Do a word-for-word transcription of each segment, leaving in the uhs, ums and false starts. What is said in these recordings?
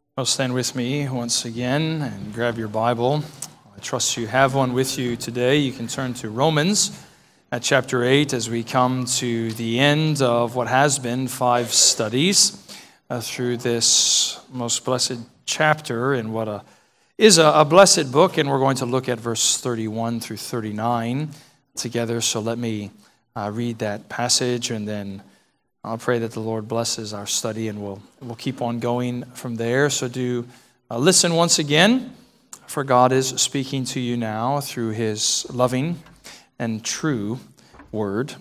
Well, stand with me once again and grab your Bible. I trust you have one with you today. You can turn to Romans at chapter eight as we come to the end of what has been five studies uh, through this most blessed chapter in what a, is a, a blessed book. And we're going to look at verse thirty-one through thirty-nine together. So let me uh, read that passage, and then I'll pray that the Lord blesses our study, and we'll we'll keep on going from there. So do uh, listen once again, for God is speaking to you now through His loving and true word.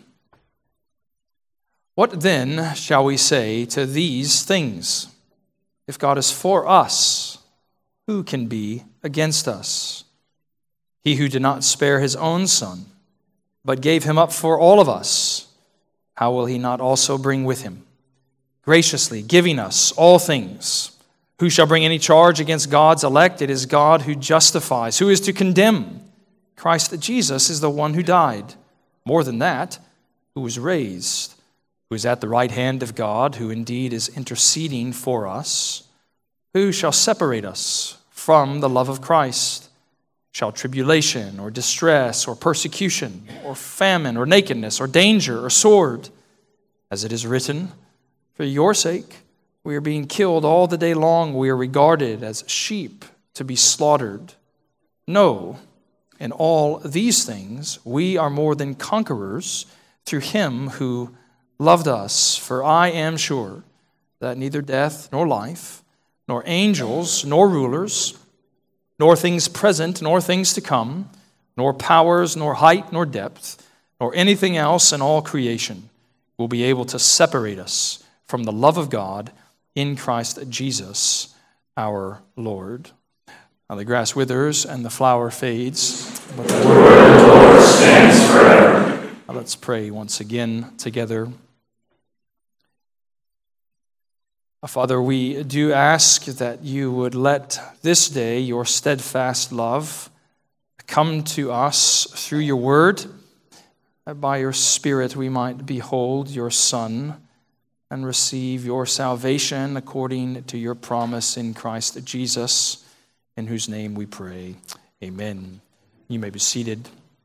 What then shall we say to these things? If God is for us, who can be against us? He who did not spare His own Son, but gave Him up for all of us, how will He not also bring with Him, graciously giving us all things? Who shall bring any charge against God's elect? It is God who justifies. Who is to condemn? Christ Jesus is the one who died. More than that, who was raised, who is at the right hand of God, who indeed is interceding for us. Who shall separate us from the love of Christ? Shall tribulation or distress or persecution or famine or nakedness or danger or sword? As it is written, for your sake we are being killed all the day long. We are regarded as sheep to be slaughtered. No, in all these things we are more than conquerors through Him who loved us. For I am sure that neither death nor life, nor angels nor rulers, nor things present, nor things to come, nor powers, nor height, nor depth, nor anything else in all creation will be able to separate us from the love of God in Christ Jesus our Lord. Now the grass withers and the flower fades, but the word of the Lord stands forever. Now let's pray once again together. Father, we do ask that you would let this day your steadfast love come to us through your word, that by your Spirit we might behold your Son and receive your salvation according to your promise in Christ Jesus, in whose name we pray. Amen. You may be seated.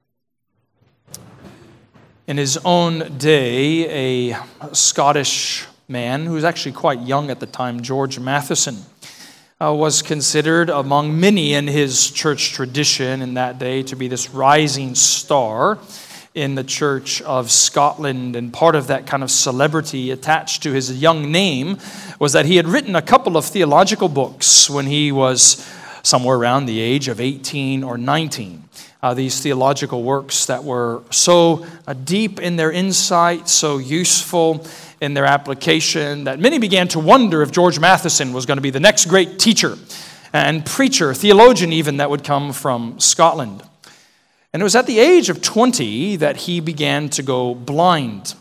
In his own day, a Scottish man who was actually quite young at the time, George Matheson, uh, was considered among many in his church tradition in that day to be this rising star in the Church of Scotland. And part of that kind of celebrity attached to his young name was that he had written a couple of theological books when he was somewhere around the age of eighteen or nineteen. Uh, these theological works that were so uh, deep in their insight, so useful in their application, that many began to wonder if George Matheson was going to be the next great teacher and preacher, theologian even, that would come from Scotland. And it was at the age of twenty that he began to go blind.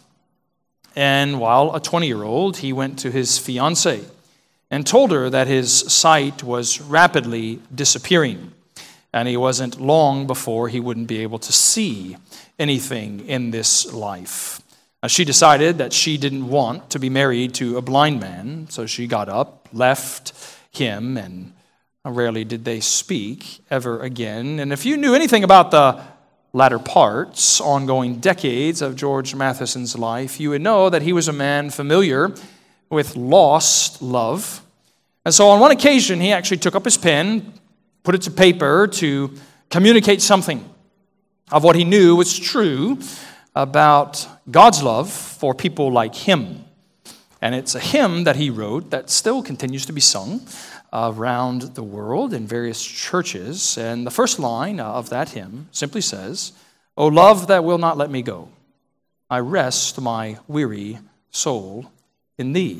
And while a twenty-year-old, he went to his fiancée and told her that his sight was rapidly disappearing, and he wasn't long before he wouldn't be able to see anything in this life. Now, she decided that she didn't want to be married to a blind man, so she got up, left him, and rarely did they speak ever again. And if you knew anything about the latter parts, ongoing decades of George Matheson's life, you would know that he was a man familiar with lost love. And so on one occasion, he actually took up his pen, put it to paper to communicate something of what he knew was true about God's love for people like him. And it's a hymn that he wrote that still continues to be sung around the world in various churches. And the first line of that hymn simply says, "O love that will not let me go, I rest my weary soul in thee."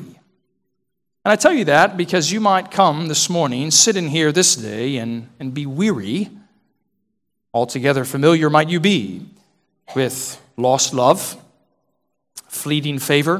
And I tell you that because you might come this morning, sit in here this day, and, and be weary. Altogether familiar might you be with lost love, fleeting favor,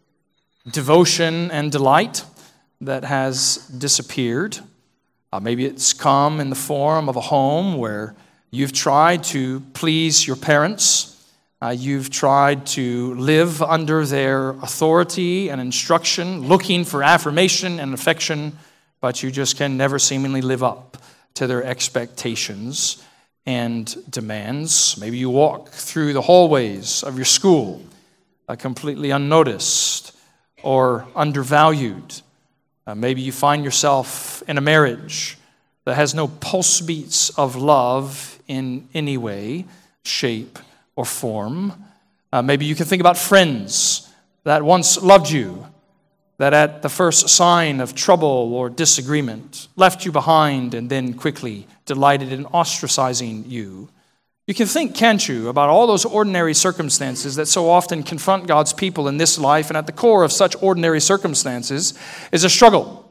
devotion and delight that has disappeared. Uh, maybe it's come in the form of a home where you've tried to please your parents. Uh, you've tried to live under their authority and instruction, looking for affirmation and affection but you just can never seemingly live up to their expectations and demands. Maybe you walk through the hallways of your school uh, completely unnoticed or undervalued. Uh, maybe you find yourself in a marriage that has no pulse beats of love in any way, shape, or form. Uh, maybe you can think about friends that once loved you, that at the first sign of trouble or disagreement left you behind and then quickly delighted in ostracizing you. You can think, can't you, about all those ordinary circumstances that so often confront God's people in this life, and at the core of such ordinary circumstances is a struggle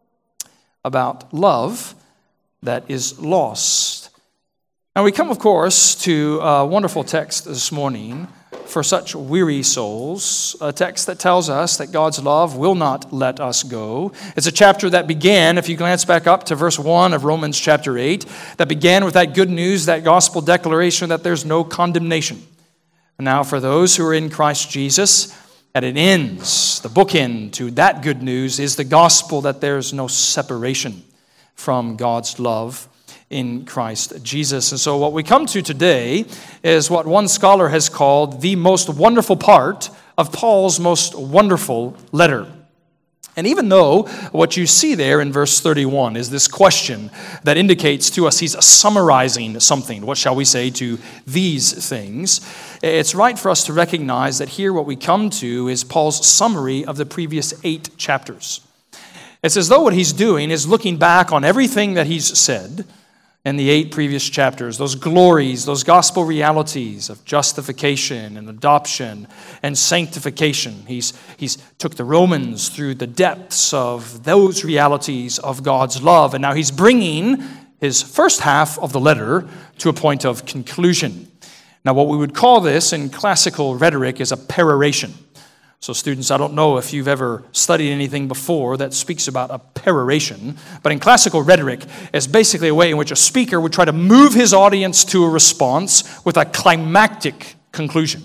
about love that is lost. And we come, of course, to a wonderful text this morning for such weary souls, a text that tells us that God's love will not let us go. It's a chapter that began, if you glance back up to verse one of Romans chapter eight, that began with that good news, that gospel declaration that there's no condemnation. And now for those who are in Christ Jesus, and it ends, the bookend to that good news is the gospel that there's no separation from God's love in Christ Jesus. And so what we come to today is what one scholar has called the most wonderful part of Paul's most wonderful letter. And even though what you see there in verse thirty-one is this question that indicates to us he's summarizing something, what shall we say to these things, it's right for us to recognize that here what we come to is Paul's summary of the previous eight chapters. It's as though what he's doing is looking back on everything that he's said in the eight previous chapters, those glories, those gospel realities of justification and adoption and sanctification. He's, he's took the Romans through the depths of those realities of God's love, and now he's bringing his first half of the letter to a point of conclusion. Now, what we would call this in classical rhetoric is a peroration. So students, I don't know if you've ever studied anything before that speaks about a peroration, but in classical rhetoric, it's basically a way in which a speaker would try to move his audience to a response with a climactic conclusion.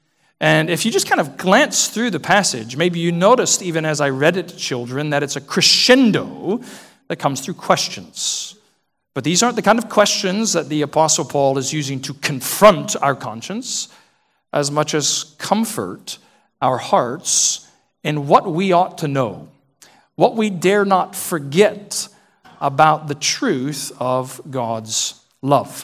And if you just kind of glance through the passage, maybe you noticed even as I read it to children that it's a crescendo that comes through questions. But these aren't the kind of questions that the Apostle Paul is using to confront our conscience as much as comfort our hearts in what we ought to know, what we dare not forget about the truth of God's love.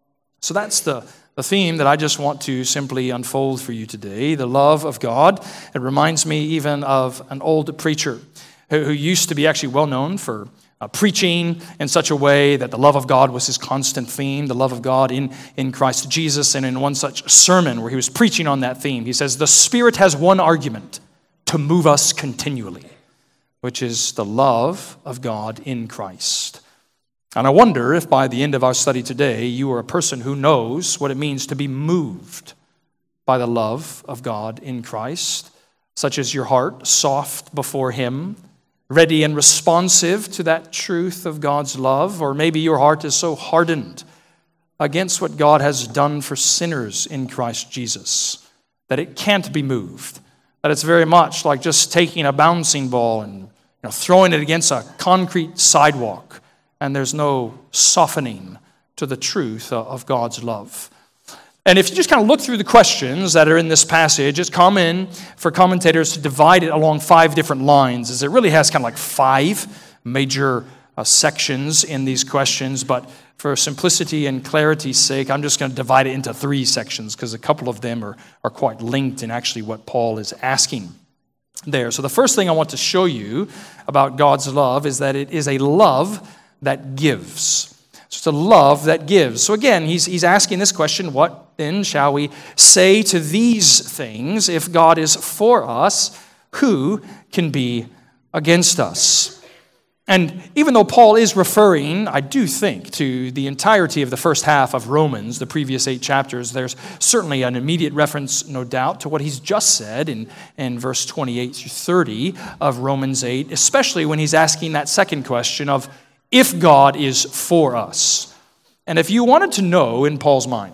So that's the, the theme that I just want to simply unfold for you today, the love of God. It reminds me even of an old preacher who, who used to be actually well known for Uh, preaching in such a way that the love of God was his constant theme, the love of God in, in Christ Jesus. And in one such sermon where he was preaching on that theme, he says, the Spirit has one argument to move us continually, which is the love of God in Christ. And I wonder if by the end of our study today, you are a person who knows what it means to be moved by the love of God in Christ, such as your heart soft before him, ready and responsive to that truth of God's love, or maybe your heart is so hardened against what God has done for sinners in Christ Jesus that it can't be moved, that it's very much like just taking a bouncing ball and you know, throwing it against a concrete sidewalk, and there's no softening to the truth of God's love. And if you just kind of look through the questions that are in this passage, it's common for commentators to divide it along five different lines, as it really has kind of like five major uh, sections in these questions. But for simplicity and clarity's sake, I'm just going to divide it into three sections, because a couple of them are, are quite linked in actually what Paul is asking there. So the first thing I want to show you about God's love is that it is a love that gives. So it's a love that gives. So again, he's, he's asking this question, what then shall we say to these things? If God is for us, who can be against us? And even though Paul is referring, I do think, to the entirety of the first half of Romans, the previous eight chapters, there's certainly an immediate reference, no doubt, to what he's just said in, in verse twenty-eight through thirty of Romans eight, especially when he's asking that second question of, if God is for us. And if you wanted to know in Paul's mind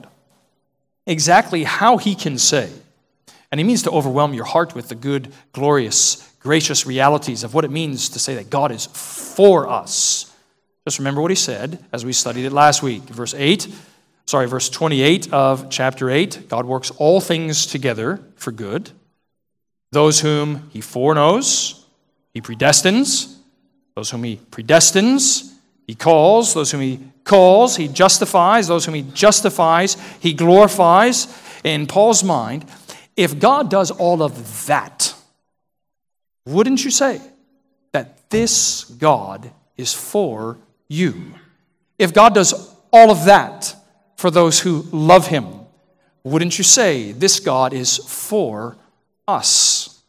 exactly how he can say, and he means to overwhelm your heart with the good, glorious gracious realities of what it means to say that God is for us. Just remember what he said as we studied it last week. Verse eight, sorry, verse twenty-eight of chapter eight, God works all things together for good. Those whom he foreknows, he predestines. Those whom he predestines, he calls. Those whom he calls, he justifies. Those whom he justifies, he glorifies. In Paul's mind, if God does all of that, wouldn't you say that this God is for you? If God does all of that for those who love him, wouldn't you say this God is for us?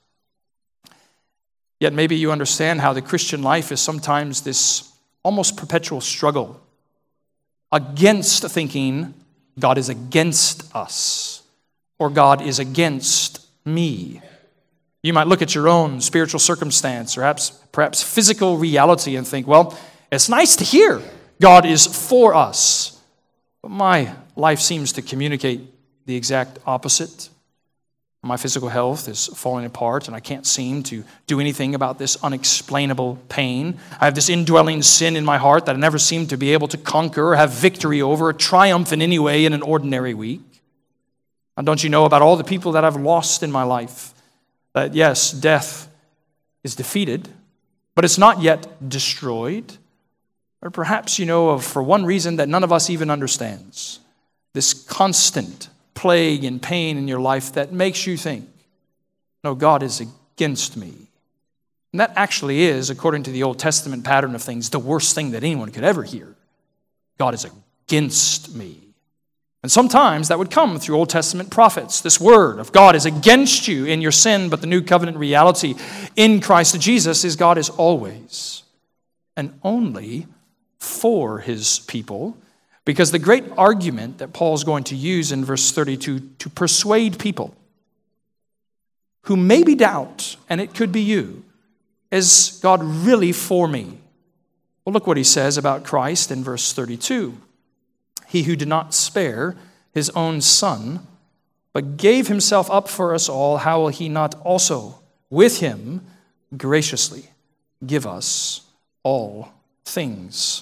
Yet maybe you understand how the Christian life is sometimes this almost perpetual struggle against thinking God is against us or God is against me. You might look at your own spiritual circumstance or perhaps, perhaps physical reality and think, well, it's nice to hear God is for us, but my life seems to communicate the exact opposite. My physical health is falling apart, and I can't seem to do anything about this unexplainable pain. I have this indwelling sin in my heart that I never seem to be able to conquer or have victory over or triumph in any way in an ordinary week. And don't you know about all the people that I've lost in my life? That yes, death is defeated, but it's not yet destroyed. Or perhaps you know of, for one reason that none of us even understands, this constant plague and pain in your life that makes you think, no, God is against me. And that actually is, according to the Old Testament pattern of things, the worst thing that anyone could ever hear. God is against me. And sometimes that would come through Old Testament prophets. This word of God is against you in your sin, but the new covenant reality in Christ Jesus is God is always and only for his people. Because the great argument that Paul's going to use in verse thirty-two to persuade people who maybe doubt, and it could be you, is God really for me? Well, look what he says about Christ in verse thirty-two. He who did not spare his own son, but gave himself up for us all, how will he not also with him graciously give us all things?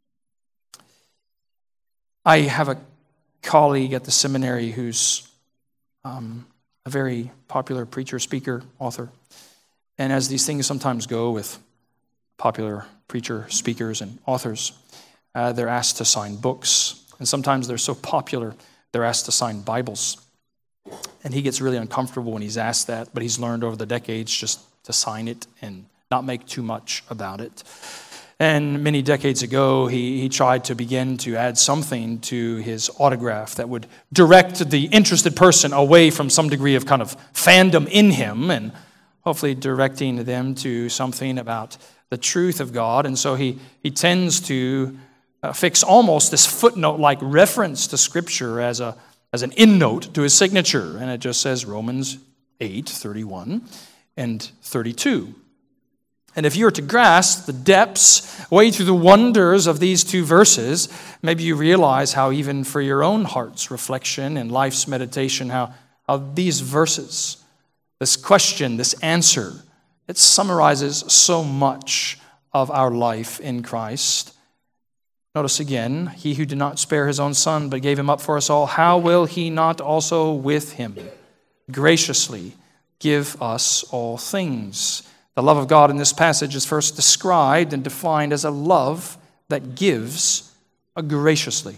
I have a colleague at the seminary who's um, a very popular preacher, speaker, author. And as these things sometimes go with popular preacher, speakers, and authors, uh, they're asked to sign books. And sometimes they're so popular, they're asked to sign Bibles. And he gets really uncomfortable when he's asked that, but he's learned over the decades just to sign it and not make too much about it. And many decades ago, he, he tried to begin to add something to his autograph that would direct the interested person away from some degree of kind of fandom in him and hopefully directing them to something about the truth of God. And so he, he tends to uh, fix almost this footnote-like reference to Scripture as a as an endnote to his signature. And it just says Romans eight, thirty-one and thirty-two. And if you were to grasp the depths, wade through the wonders of these two verses, maybe you realize how even for your own heart's reflection and life's meditation, how, how these verses, this question, this answer, it summarizes so much of our life in Christ. Notice again, he who did not spare his own son, but gave him up for us all, how will he not also with him graciously give us all things? The love of God in this passage is first described and defined as a love that gives graciously,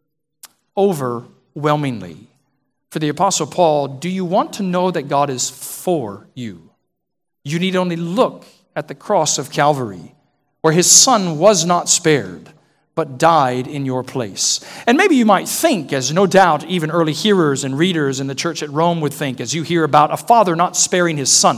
overwhelmingly. For the Apostle Paul, do you want to know that God is for you? You need only look at the cross of Calvary, where his son was not spared, but died in your place. And maybe you might think, as no doubt even early hearers and readers in the church at Rome would think, as you hear about a father not sparing his son.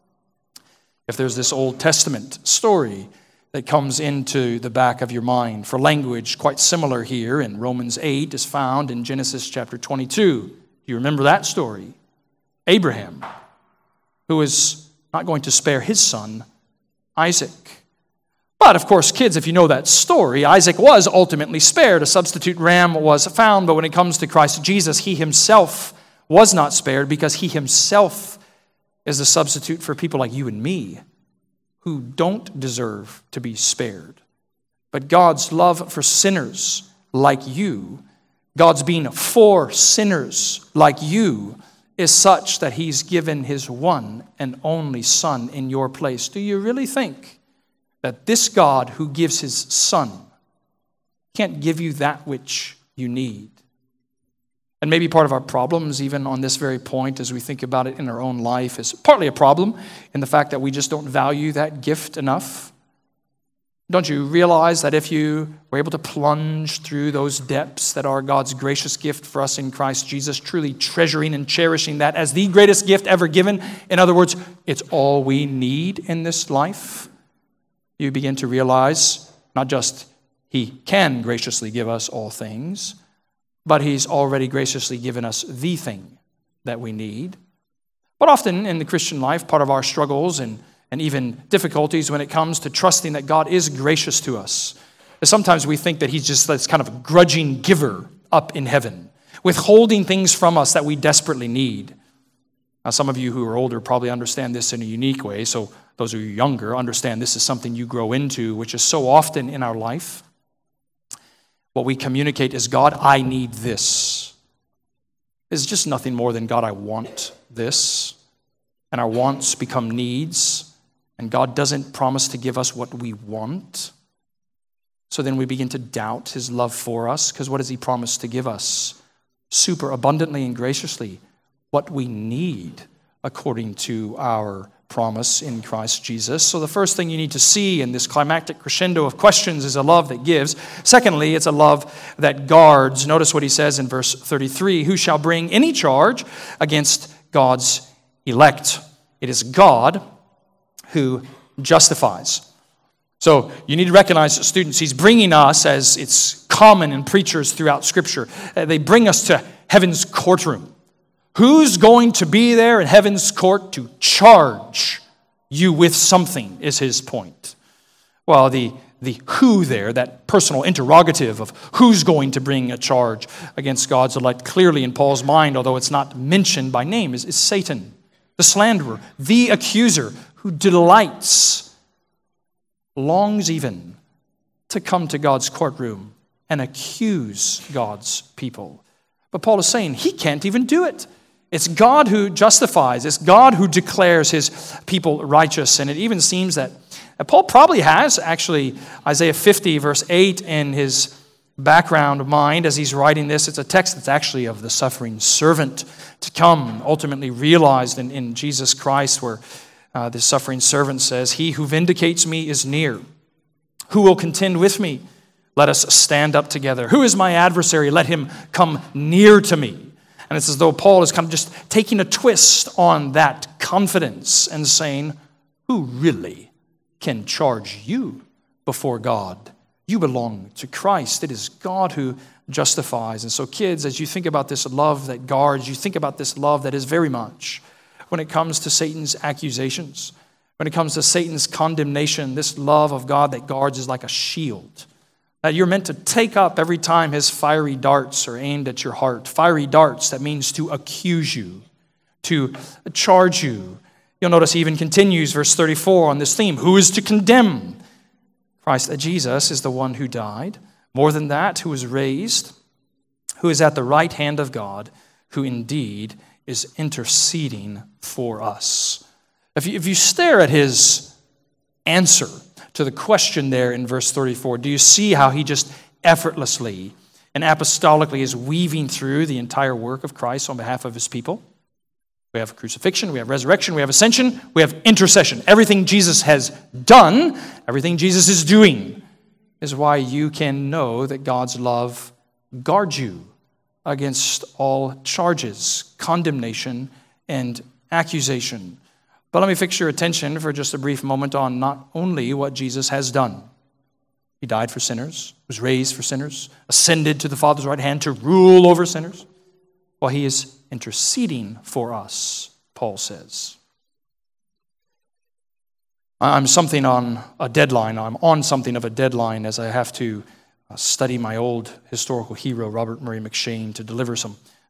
If there's this Old Testament story that comes into the back of your mind, for language quite similar here in Romans eight is found in Genesis chapter twenty-two. You remember that story? Abraham, who is not going to spare his son, Isaac. But of course, kids, if you know that story, Isaac was ultimately spared. A substitute ram was found, but when it comes to Christ Jesus, he himself was not spared because he himself is the substitute for people like you and me who don't deserve to be spared. But God's love for sinners like you, God's being for sinners like you, is such that he's given his one and only Son in your place. Do you really think that this God who gives his Son can't give you that which you need? And maybe part of our problems, even on this very point, as we think about it in our own life, is partly a problem in the fact that we just don't value that gift enough. Don't you realize that if you were able to plunge through those depths that are God's gracious gift for us in Christ Jesus, truly treasuring and cherishing that as the greatest gift ever given, in other words, it's all we need in this life, you begin to realize not just he can graciously give us all things, but he's already graciously given us the thing that we need. But often in the Christian life, part of our struggles and, and even difficulties when it comes to trusting that God is gracious to us is sometimes we think that he's just this kind of a grudging giver up in heaven, withholding things from us that we desperately need. Now, some of you who are older probably understand this in a unique way, so those who are younger understand this is something you grow into, which is so often in our life. What we communicate is, God, I need this. It's just nothing more than, God, I want this. And our wants become needs. And God doesn't promise to give us what we want. So then we begin to doubt his love for us, because what does he promise to give us? Super abundantly and graciously what we need according to our promise in Christ Jesus. So the first thing you need to see in this climactic crescendo of questions is a love that gives. Secondly, it's a love that guards. Notice what he says in verse thirty-three, who shall bring any charge against God's elect? It is God who justifies. So you need to recognize, students, he's bringing us, as it's common in preachers throughout Scripture, they bring us to heaven's courtroom. Who's going to be there in heaven's court to charge you with something is his point. Well, the, the who there, that personal interrogative of who's going to bring a charge against God's elect, clearly in Paul's mind, although it's not mentioned by name, is, is Satan, the slanderer, the accuser, who delights, longs even, to come to God's courtroom and accuse God's people. But Paul is saying he can't even do it. It's God who justifies. It's God who declares his people righteous. And it even seems that Paul probably has actually Isaiah fifty verse eight in his background mind as he's writing this. It's a text that's actually of the suffering servant to come, ultimately realized in, in Jesus Christ, where uh, the suffering servant says, he who vindicates me is near. Who will contend with me? Let us stand up together. Who is my adversary? Let him come near to me. And it's as though Paul is kind of just taking a twist on that confidence and saying, who really can charge you before God? You belong to Christ. It is God who justifies. And so kids, as you think about this love that guards, you think about this love that is very much when it comes to Satan's accusations, when it comes to Satan's condemnation, this love of God that guards is like a shield that you're meant to take up every time his fiery darts are aimed at your heart. Fiery darts, that means to accuse you, to charge you. You'll notice he even continues, verse thirty-four, on this theme. Who is to condemn? Christ, that Jesus is the one who died. More than that, who was raised, who is at the right hand of God, who indeed is interceding for us. If you, if you stare at his answer to the question there in verse thirty-four, do you see how he just effortlessly and apostolically is weaving through the entire work of Christ on behalf of his people? We have crucifixion, we have resurrection, we have ascension, we have intercession. Everything Jesus has done, everything Jesus is doing, is why you can know that God's love guards you against all charges, condemnation, and accusation. But let me fix your attention for just a brief moment on not only what Jesus has done. He died for sinners, was raised for sinners, ascended to the Father's right hand to rule over sinners. Well, he is interceding for us, Paul says. I'm something on a deadline. I'm on something of a deadline as I have to study my old historical hero, Robert Murray McCheyne, to deliver some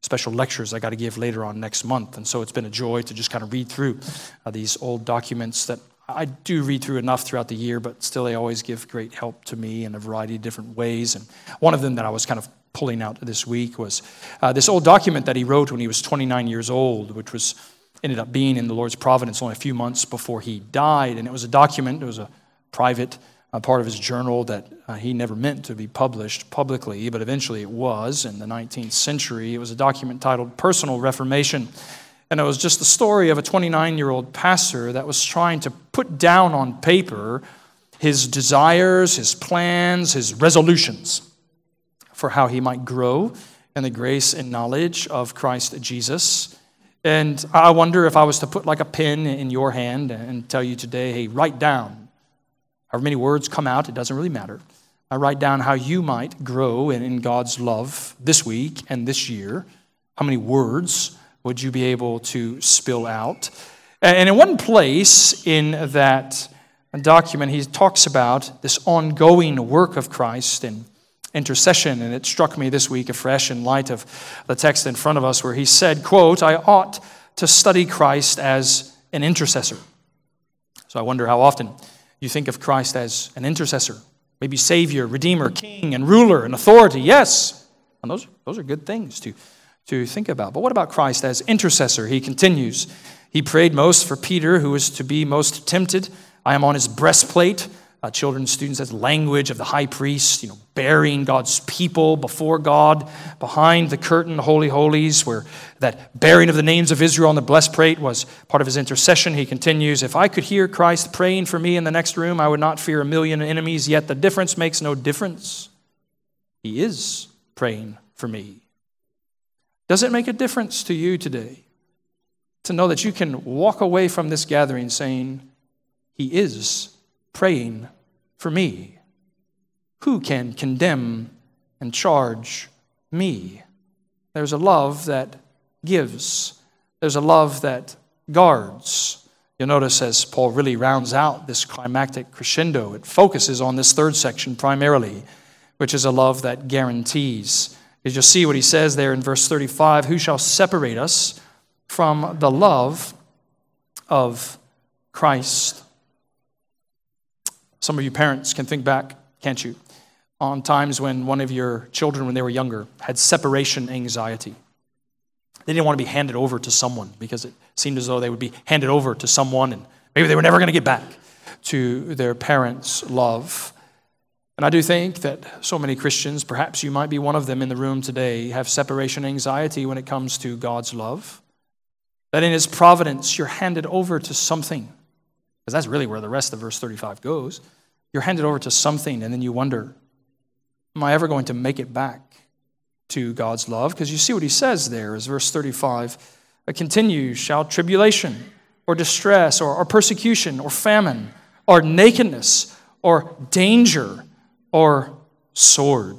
special lectures I got to give later on next month. And so it's been a joy to just kind of read through uh, these old documents that I do read through enough throughout the year, but still they always give great help to me in a variety of different ways. And one of them that I was kind of pulling out this week was uh, this old document that he wrote when he was twenty-nine years old, which was ended up being in the Lord's providence only a few months before he died. And it was a document, it was a private uh, part of his journal that uh, he never meant to be published publicly, but eventually it was in the nineteenth century. It was a document titled Personal Reformation. And it was just the story of a twenty-nine-year-old pastor that was trying to put down on paper his desires, his plans, his resolutions for how he might grow in the grace and knowledge of Christ Jesus. And I wonder if I was to put like a pen in your hand and tell you today, hey, write down. However many words come out, it doesn't really matter. I write down how you might grow in God's love this week and this year. How many words would you be able to spill out? And in one place in that document, he talks about this ongoing work of Christ and intercession. And it struck me this week afresh in light of the text in front of us where he said, quote, I ought to study Christ as an intercessor. So I wonder how often you think of Christ as an intercessor, maybe Savior, Redeemer, King, and Ruler, and authority. Yes, and those, those are good things to to think about. But what about Christ as intercessor? He continues. He prayed most for Peter, who was to be most tempted. I am on his breastplate. Uh, children, students, that's language of the high priest, you know, bearing God's people before God, behind the curtain, the holy holies, where that bearing of the names of Israel on the breastplate was part of his intercession. He continues, if I could hear Christ praying for me in the next room, I would not fear a million enemies, yet the difference makes no difference. He is praying for me. Does it make a difference to you today to know that you can walk away from this gathering saying, he is praying for me? Who can condemn and charge me? There's a love that gives. There's a love that guards. You'll notice as Paul really rounds out this climactic crescendo, it focuses on this third section primarily, which is a love that guarantees. As you'll see what he says there in verse thirty-five, who shall separate us from the love of Christ? Some of you parents can think back, can't you, on times when one of your children, when they were younger, had separation anxiety. They didn't want to be handed over to someone because it seemed as though they would be handed over to someone and maybe they were never going to get back to their parents' love. And I do think that so many Christians, perhaps you might be one of them in the room today, have separation anxiety when it comes to God's love. That in his providence, you're handed over to something. Because that's really where the rest of verse thirty-five goes. You're handed over to something, and then you wonder, am I ever going to make it back to God's love? Because you see what he says there as verse thirty-five it continues, shall tribulation or distress or, or persecution or famine or nakedness or danger or sword.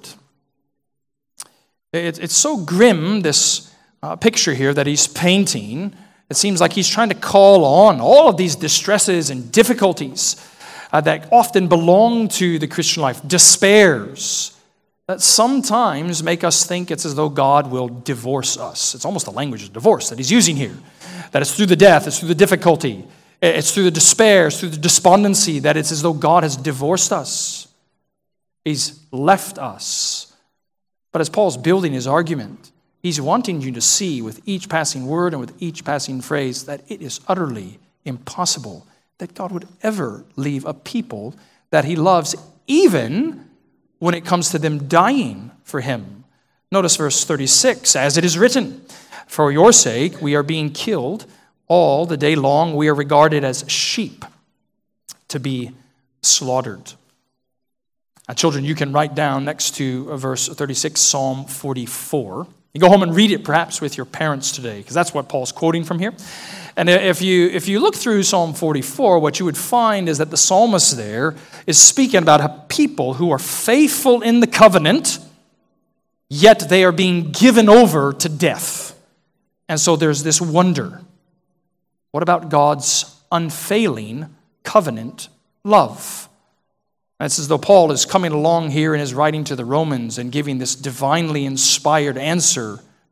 It, it's so grim, this uh, picture here that he's painting. It seems like he's trying to call on all of these distresses and difficulties uh, that often belong to the Christian life, despairs, that sometimes make us think it's as though God will divorce us. It's almost the language of divorce that he's using here, that it's through the death, it's through the difficulty, it's through the despair, it's through the despondency, that it's as though God has divorced us. He's left us. But as Paul's building his argument, he's wanting you to see with each passing word and with each passing phrase that it is utterly impossible that God would ever leave a people that he loves, even when it comes to them dying for him. Notice verse thirty-six, as it is written, for your sake we are being killed all the day long. We are regarded as sheep to be slaughtered. Now, children, you can write down next to verse thirty-six, Psalm forty-four. You go home and read it perhaps with your parents today, because that's what Paul's quoting from here. And if you if you look through Psalm forty-four, what you would find is that the psalmist there is speaking about a people who are faithful in the covenant, yet they are being given over to death. And so there's this wonder. What about God's unfailing covenant love? And it's as though Paul is coming along here in his writing to the Romans and giving this divinely inspired answer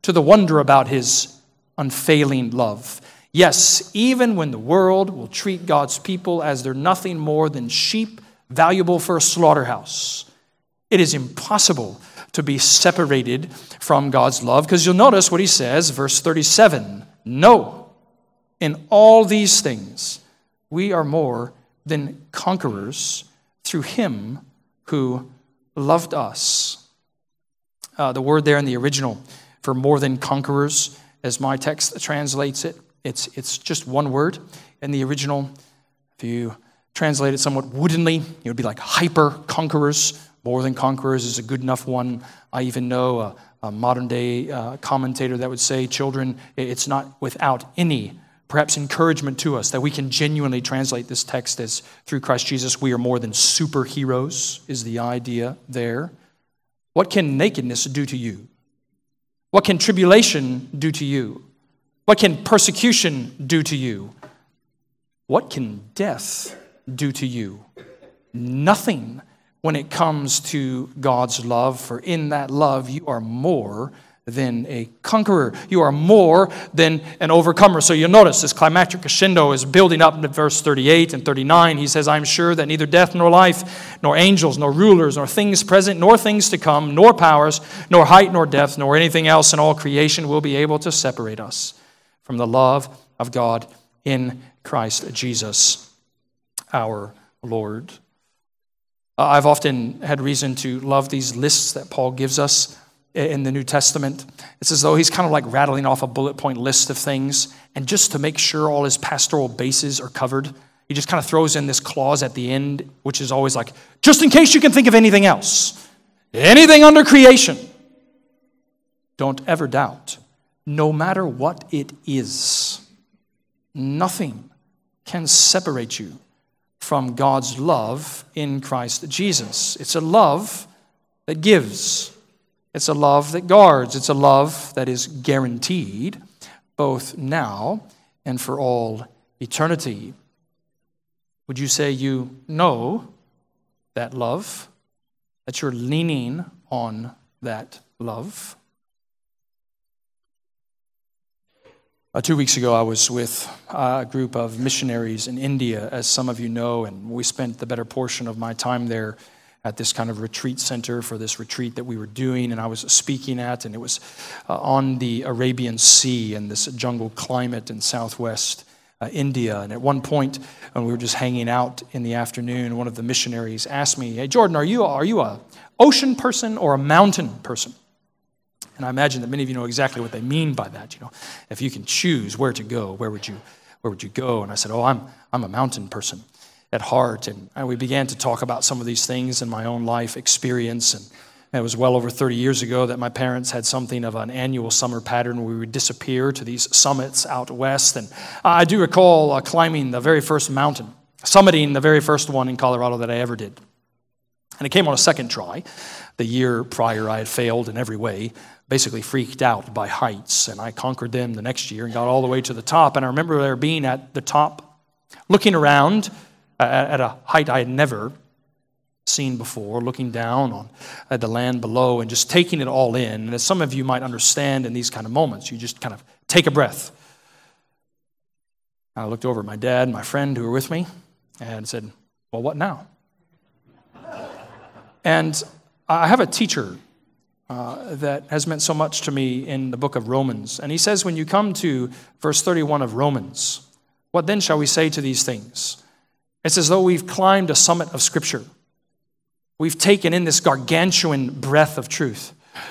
to the wonder about his unfailing love. Yes, even when the world will treat God's people as they're nothing more than sheep valuable for a slaughterhouse, it is impossible to be separated from God's love, because you'll notice what he says, verse thirty-seven, no, in all these things we are more than conquerors through him who loved us. Uh, the word there in the original for more than conquerors, as my text translates it, it's, it's just one word. In the original, if you translate it somewhat woodenly, it would be like hyper conquerors. More than conquerors is a good enough one. I even know a, a modern day uh, commentator that would say, children, it's not without any perhaps encouragement to us that we can genuinely translate this text as through Christ Jesus we are more than superheroes, is the idea there. What can nakedness do to you? What can tribulation do to you? What can persecution do to you? What can death do to you? Nothing when it comes to God's love, for in that love you are more than a conqueror. You are more than an overcomer. So you'll notice this climactic crescendo is building up into verse thirty-eight and thirty-nine. He says, I'm sure that neither death nor life, nor angels, nor rulers, nor things present, nor things to come, nor powers, nor height, nor depth, nor anything else in all creation will be able to separate us from the love of God in Christ Jesus our Lord. Uh, I've often had reason to love these lists that Paul gives us in the New Testament. It's as though he's kind of like rattling off a bullet point list of things, and just to make sure all his pastoral bases are covered, he just kind of throws in this clause at the end, which is always like, just in case you can think of anything else, anything under creation. Don't ever doubt, no matter what it is, nothing can separate you from God's love in Christ Jesus. It's a love that gives. It's a love that guards. It's a love that is guaranteed both now and for all eternity. Would you say you know that love? That you're leaning on that love? Uh, two weeks ago, I was with uh, a group of missionaries in India, as some of you know, and we spent the better portion of my time there at this kind of retreat center for this retreat that we were doing, and I was speaking at, and it was uh, on the Arabian Sea and this jungle climate in southwest uh, India. And at one point, when we were just hanging out in the afternoon, one of the missionaries asked me, "Hey, Jordan, are you are you a ocean person or a mountain person?" And I imagine that many of you know exactly what they mean by that. You know, if you can choose where to go, where would you where would you go? And I said, "Oh, I'm I'm a mountain person at heart." And we began to talk about some of these things in my own life experience. And it was well over thirty years ago that my parents had something of an annual summer pattern where we would disappear to these summits out west. And I do recall uh, climbing the very first mountain, summiting the very first one in Colorado that I ever did. And it came on a second try. The year prior, I had failed in every way, basically freaked out by heights. And I conquered them the next year and got all the way to the top. And I remember there being at the top, looking around at a height I had never seen before, looking down on at the land below and just taking it all in. And as some of you might understand in these kind of moments, you just kind of take a breath. I looked over at my dad and my friend who were with me and said, "Well, what now?" And I have a teacher uh, that has meant so much to me in the book of Romans. And he says, when you come to verse thirty-one of Romans, what then shall we say to these things? It's as though we've climbed a summit of Scripture. We've taken in this gargantuan breadth of truth.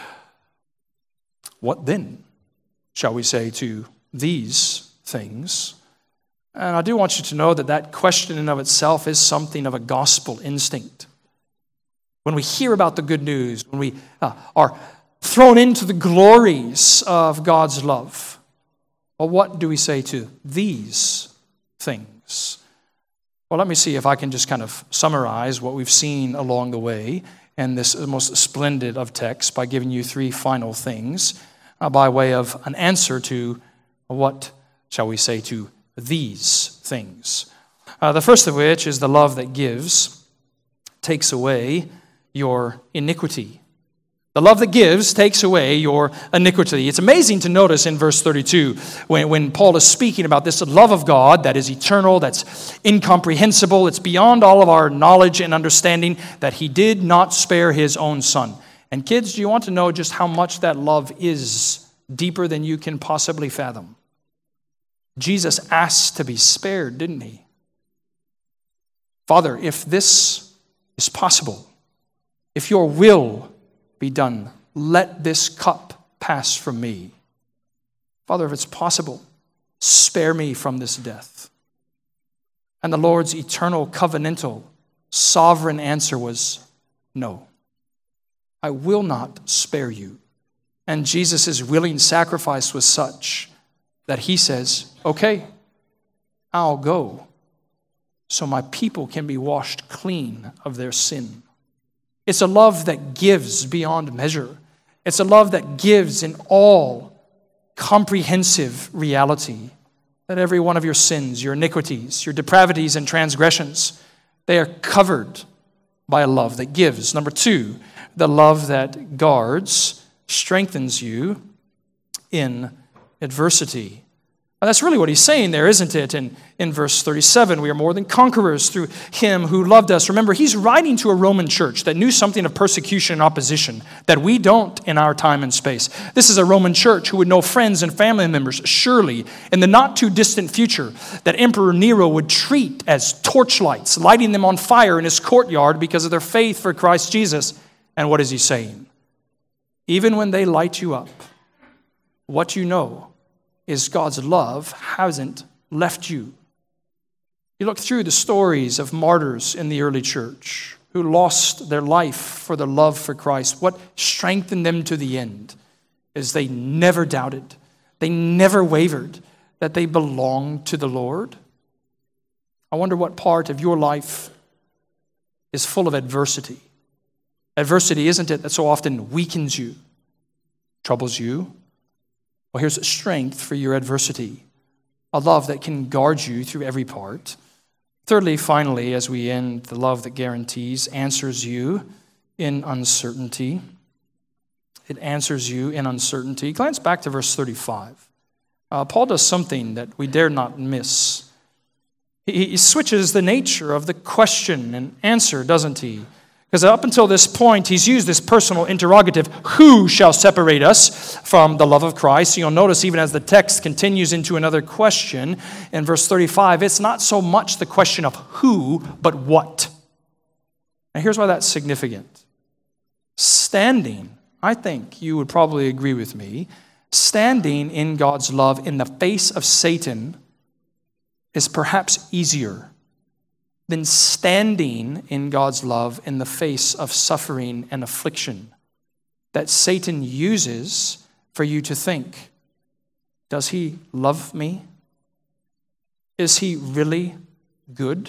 What then shall we say to these things? And I do want you to know that that question in of itself is something of a gospel instinct. When we hear about the good news, when we uh, are thrown into the glories of God's love, well, what do we say to these things? Well, let me see if I can just kind of summarize what we've seen along the way in this most splendid of texts by giving you three final things uh, by way of an answer to what shall we say to these things. Uh, the first of which is the love that gives takes away your iniquity. The love that gives takes away your iniquity. It's amazing to notice in verse thirty-two when, when Paul is speaking about this love of God that is eternal, that's incomprehensible, it's beyond all of our knowledge and understanding, that he did not spare his own son. And kids, do you want to know just how much that love is deeper than you can possibly fathom? Jesus asked to be spared, didn't he? Father, if this is possible, if your will be done, let this cup pass from me. Father, if it's possible, spare me from this death. And the Lord's eternal, covenantal, sovereign answer was, no, I will not spare you. And Jesus' willing sacrifice was such that he says, okay, I'll go so my people can be washed clean of their sin. It's a love that gives beyond measure. It's a love that gives in all comprehensive reality, that every one of your sins, your iniquities, your depravities and transgressions, they are covered by a love that gives. Number two, the love that guards strengthens you in adversity. And that's really what he's saying there, isn't it? In, in verse thirty-seven, we are more than conquerors through him who loved us. Remember, he's writing to a Roman church that knew something of persecution and opposition that we don't in our time and space. This is a Roman church who would know friends and family members, surely, in the not-too-distant future, that Emperor Nero would treat as torchlights, lighting them on fire in his courtyard because of their faith for Christ Jesus. And what is he saying? Even when they light you up, what you know is God's love hasn't left you. You look through the stories of martyrs in the early church who lost their life for their love for Christ. What strengthened them to the end is they never doubted, they never wavered that they belonged to the Lord. I wonder what part of your life is full of adversity. Adversity, isn't it, that so often weakens you, troubles you? Well, here's strength for your adversity, a love that can guard you through every part. Thirdly, finally, as we end, the love that guarantees answers you in uncertainty. It answers you in uncertainty. Glance back to verse thirty-five. Uh, Paul does something that we dare not miss. He, he switches the nature of the question and answer, doesn't he? Because up until this point, he's used this personal interrogative, who shall separate us from the love of Christ? You'll notice even as the text continues into another question, in verse thirty-five, it's not so much the question of who, but what. And here's why that's significant. Standing, I think you would probably agree with me, standing in God's love in the face of Satan is perhaps easier than standing in God's love in the face of suffering and affliction that Satan uses for you to think, does he love me? Is he really good?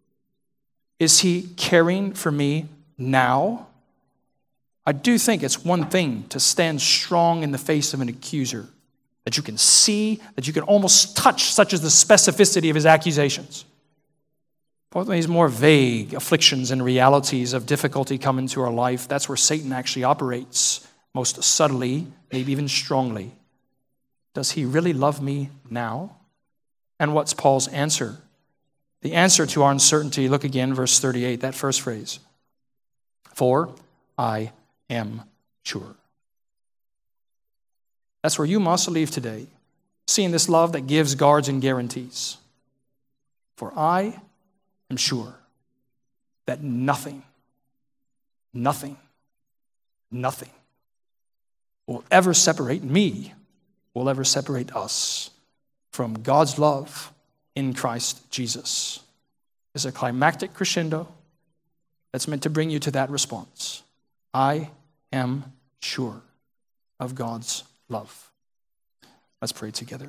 Is he caring for me now? I do think it's one thing to stand strong in the face of an accuser that you can see, that you can almost touch, such as the specificity of his accusations. But these more vague afflictions and realities of difficulty come into our life, that's where Satan actually operates most subtly, maybe even strongly. Does he really love me now? And what's Paul's answer? The answer to our uncertainty, look again, verse thirty-eight, that first phrase. For I am sure. That's where you must leave today, seeing this love that gives, guards, and guarantees. For I am sure that nothing, nothing, nothing will ever separate me, will ever separate us from God's love in Christ Jesus. It's a climactic crescendo that's meant to bring you to that response. I am sure of God's love. Let's pray together.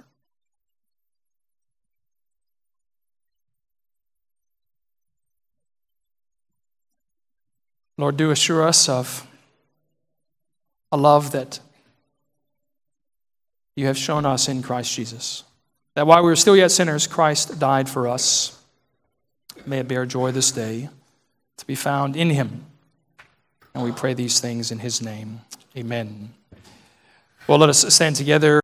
Lord, do assure us of a love that you have shown us in Christ Jesus. That while we were still yet sinners, Christ died for us. May it bear joy this day to be found in him, And we pray these things in his name. Amen. Well, let us stand together.